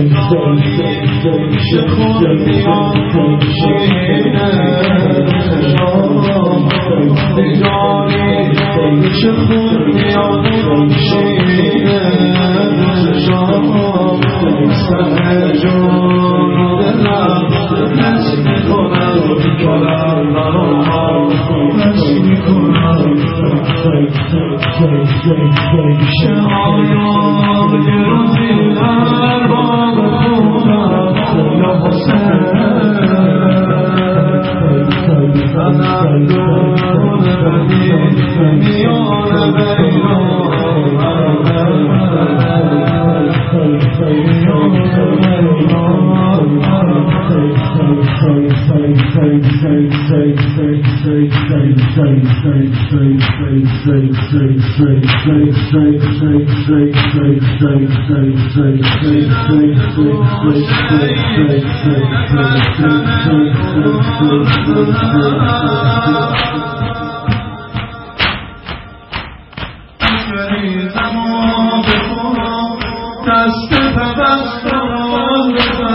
چه خون میاد شینه نگاری چه خون میاد شینه سر جون دلم نش میکنم دلم برام نش میکنم شهایان گرازی هر باب خونم یا حسین فنم دون بدی میان دست تبستان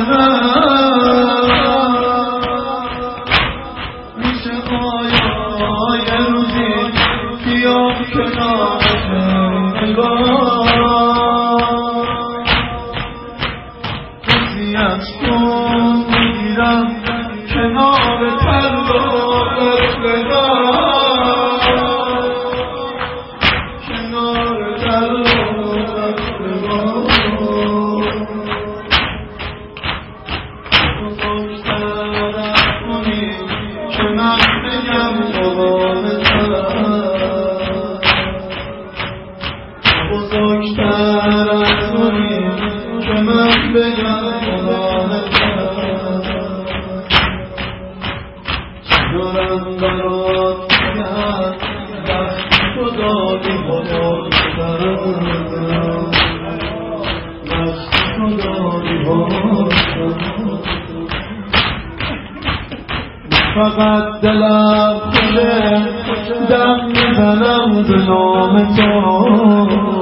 بزنم میشه آیا یه روزی بیام کنار نگاه کسیت کن میگیرم کنار پرداخت بدار کنار پرداخت بدار بزرگتر از اونی که من بگم دارم برات بگم وقت تو دادی بزرگترم وقت تو دادی بزرگترم فقط دلم خوشه دم میزنم به نام تو